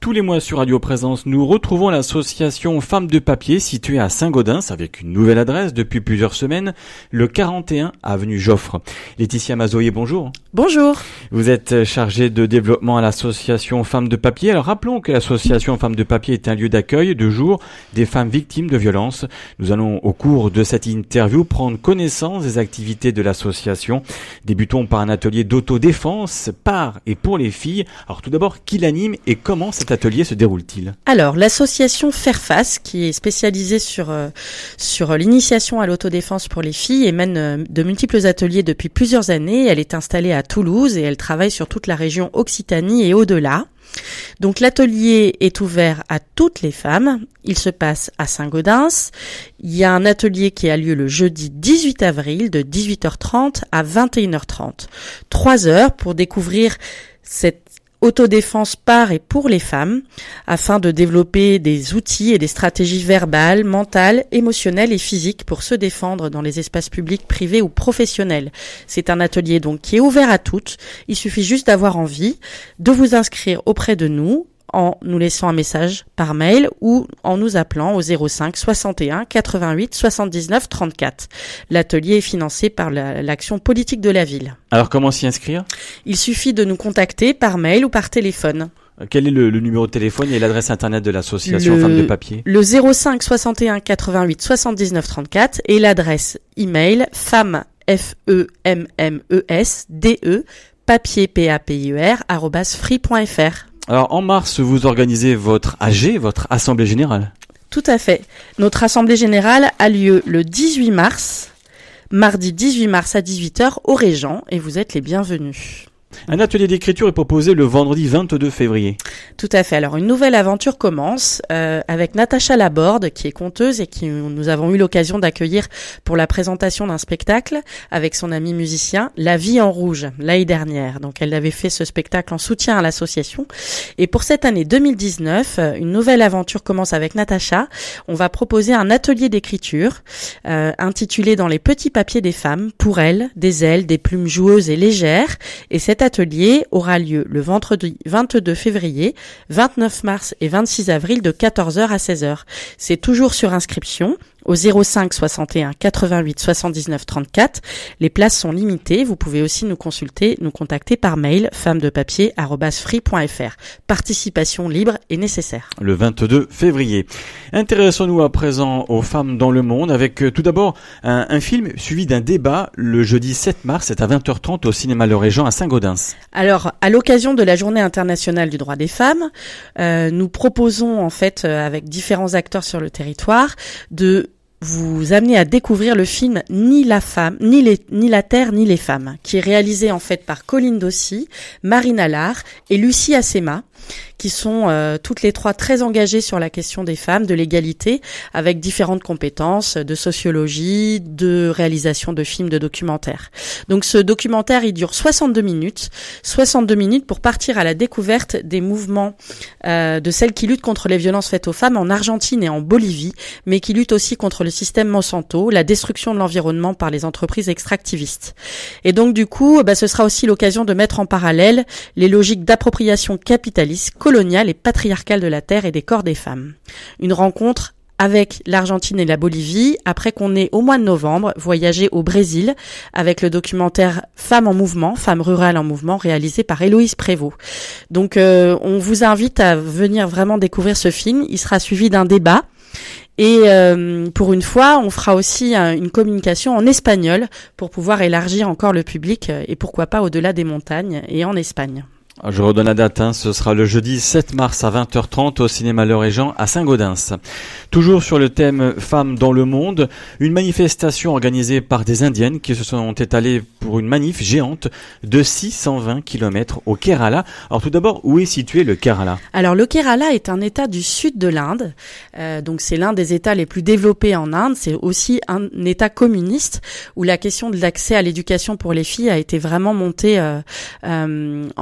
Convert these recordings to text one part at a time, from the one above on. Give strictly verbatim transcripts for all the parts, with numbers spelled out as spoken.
Tous les mois sur Radio Présence, nous retrouvons l'association Femmes de Papier située à Saint-Gaudens avec une nouvelle adresse depuis plusieurs semaines, le quarante et un avenue Joffre. Laetitia Mazoyer, bonjour. Bonjour. Vous êtes chargée de développement à l'association Femmes de Papier. Alors rappelons que l'association Femmes de Papier est un lieu d'accueil de jour des femmes victimes de violences. Nous allons au cours de cette interview prendre connaissance des activités de l'association. Débutons par un atelier d'autodéfense par et pour les filles. Alors tout d'abord, qui l'anime et comment cet atelier se déroule-t-il ? Alors, l'association Faire Face, qui est spécialisée sur euh, sur l'initiation à l'autodéfense pour les filles et mène euh, de multiples ateliers depuis plusieurs années. Elle est installée à Toulouse et elle travaille sur toute la région Occitanie et au-delà. Donc l'atelier est ouvert à toutes les femmes. Il se passe à Saint-Gaudens. Il y a un atelier qui a lieu le jeudi dix-huit avril de dix-huit heures trente à vingt et une heures trente. Trois heures pour découvrir cette autodéfense par et pour les femmes, afin de développer des outils et des stratégies verbales, mentales, émotionnelles et physiques pour se défendre dans les espaces publics, privés ou professionnels. C'est un atelier donc qui est ouvert à toutes. Il suffit juste d'avoir envie de vous inscrire auprès de nous en nous laissant un message par mail ou en nous appelant au zéro cinq soixante et un quatre-vingt-huit soixante-dix-neuf trente-quatre. L'atelier est financé par la, l'action politique de la ville. Alors comment s'y inscrire ? Il suffit de nous contacter par mail ou par téléphone. Quel est le, le numéro de téléphone et l'adresse internet de l'association le, Femmes de Papier ? Le zéro cinq soixante et un quatre-vingt-huit soixante-dix-neuf trente-quatre et l'adresse email femmes f e m m e s d e papier p a p i e r arobase free point f r. Alors, en mars, vous organisez votre A G, votre Assemblée Générale. Tout à fait. Notre Assemblée Générale a lieu le dix-huit mars, mardi dix-huit mars à dix-huit heures au Régent, et vous êtes les bienvenus. Un atelier d'écriture est proposé le vendredi vingt-deux février. Tout à fait. Alors, une nouvelle aventure commence euh, avec Natacha Laborde, qui est conteuse et qui nous avons eu l'occasion d'accueillir pour la présentation d'un spectacle avec son ami musicien, La Vie en Rouge, l'année dernière. Donc, elle avait fait ce spectacle en soutien à l'association. Et pour cette année deux mille dix-neuf, une nouvelle aventure commence avec Natacha. On va proposer un atelier d'écriture euh, intitulé Dans les petits papiers des femmes, pour elles, des ailes, des plumes joueuses et légères. Et cet atelier aura lieu le vendredi vingt-deux février, vingt-neuf mars et vingt-six avril de quatorze heures à seize heures. C'est toujours sur inscription au zéro cinq soixante et un quatre-vingt-huit soixante-dix-neuf trente-quatre. Les places sont limitées. Vous pouvez aussi nous consulter, nous contacter par mail femmedepapier arobase free point f r. Participation libre et nécessaire. Le vingt-deux février. Intéressons-nous à présent aux femmes dans le monde avec euh, tout d'abord un, un film suivi d'un débat le jeudi sept mars, c'est à vingt heures trente au cinéma Le Régent à Saint-Gaudens. Alors, à l'occasion de la Journée internationale du droit des femmes, euh, nous proposons en fait euh, avec différents acteurs sur le territoire de vous amener à découvrir le film Ni la femme, ni les, ni la terre, ni les femmes, qui est réalisé en fait par Colline Dossi, Marine Allard et Lucie Assema, qui sont euh, toutes les trois très engagées sur la question des femmes, de l'égalité, avec différentes compétences de sociologie, de réalisation de films, de documentaires. Donc ce documentaire, il dure soixante-deux minutes, soixante-deux minutes pour partir à la découverte des mouvements euh, de celles qui luttent contre les violences faites aux femmes en Argentine et en Bolivie, mais qui luttent aussi contre le système Monsanto, la destruction de l'environnement par les entreprises extractivistes. Et donc du coup, bah, ce sera aussi l'occasion de mettre en parallèle les logiques d'appropriation capitaliste, coloniale et patriarcale de la terre et des corps des femmes. Une rencontre avec l'Argentine et la Bolivie, après qu'on ait au mois de novembre voyagé au Brésil avec le documentaire Femmes en mouvement, Femmes rurales en mouvement, réalisé par Héloïse Prévost. Donc euh, on vous invite à venir vraiment découvrir ce film. Il sera suivi d'un débat. Et euh, pour une fois, on fera aussi euh, une communication en espagnol pour pouvoir élargir encore le public euh, et pourquoi pas au-delà des montagnes et en Espagne. Je redonne la date, hein, ce sera le jeudi sept mars à vingt heures trente au cinéma Le Régent à Saint-Gaudens. Toujours sur le thème Femmes dans le monde, une manifestation organisée par des Indiennes qui se sont étalées pour une manif géante de six cent vingt kilomètres au Kerala. Alors tout d'abord, où est situé le Kerala ? Alors le Kerala est un état du sud de l'Inde, euh, donc c'est l'un des états les plus développés en Inde, c'est aussi un état communiste où la question de l'accès à l'éducation pour les filles a été vraiment montée euh, euh, en, en volonté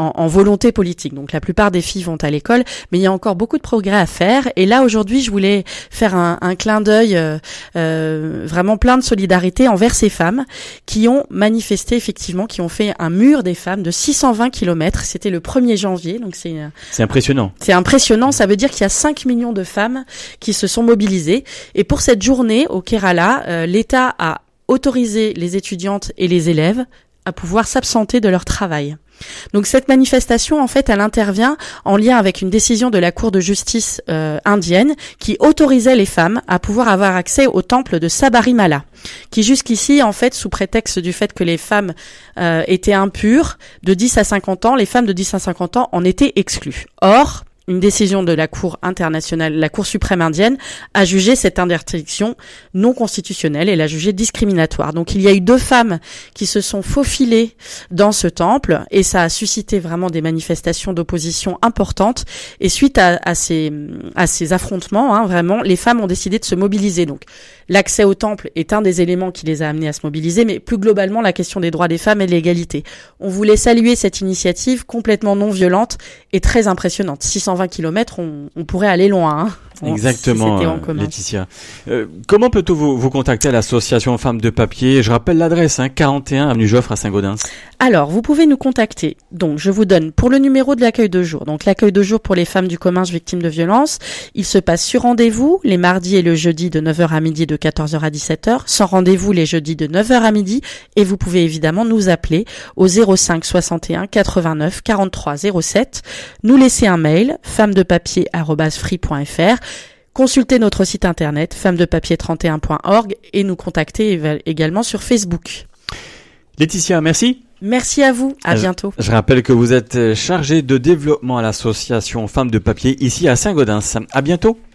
volonté politique. Donc la plupart des filles vont à l'école, mais il y a encore beaucoup de progrès à faire. Et là aujourd'hui, je voulais faire un, un clin d'œil euh, euh, vraiment plein de solidarité envers ces femmes qui ont manifesté effectivement, qui ont fait un mur des femmes de six cent vingt kilomètres. C'était le premier janvier, donc c'est c'est impressionnant. C'est impressionnant. Ça veut dire qu'il y a cinq millions de femmes qui se sont mobilisées. Et pour cette journée au Kerala, euh, l'État a autorisé les étudiantes et les élèves à pouvoir s'absenter de leur travail. Donc cette manifestation, en fait, elle intervient en lien avec une décision de la Cour de justice euh, indienne qui autorisait les femmes à pouvoir avoir accès au temple de Sabarimala, qui jusqu'ici, en fait, sous prétexte du fait que les femmes euh, étaient impures, de dix à cinquante ans, les femmes de dix à cinquante ans en étaient exclues. Or, une décision de la Cour internationale, la Cour suprême indienne, a jugé cette interdiction non constitutionnelle et l'a jugée discriminatoire. Donc il y a eu deux femmes qui se sont faufilées dans ce temple et ça a suscité vraiment des manifestations d'opposition importantes. Et suite à, à ces à ces affrontements, hein, vraiment, les femmes ont décidé de se mobiliser. Donc l'accès au temple est un des éléments qui les a amenées à se mobiliser, mais plus globalement la question des droits des femmes et de l'égalité. On voulait saluer cette initiative complètement non violente et très impressionnante. six cent vingt kilomètres, on, on pourrait aller loin. Hein. Exactement, si Laetitia. Euh, comment peut-on vous, vous contacter à l'association Femmes de Papier? Je rappelle l'adresse, hein, quarante et un avenue Joffre à Saint-Gaudens. Alors, vous pouvez nous contacter. Donc, je vous donne pour le numéro de l'accueil de jour. Donc, l'accueil de jour pour les femmes du commun victimes de violences. Il se passe sur rendez-vous les mardis et le jeudi de neuf heures à midi, de quatorze heures à dix-sept heures. Sans rendez-vous les jeudis de neuf heures à midi. Et vous pouvez évidemment nous appeler au zéro cinq soixante et un quatre-vingt-neuf quarante-trois zéro sept. Nous laisser un mail, femmes de papier arobase free point f r. Consultez notre site internet femmes de papier trente et un point org et nous contacter également sur Facebook. Laetitia, merci. Merci à vous, à je, bientôt. Je rappelle que vous êtes chargée de développement à l'association Femmes de Papier ici à Saint-Gaudens. À bientôt.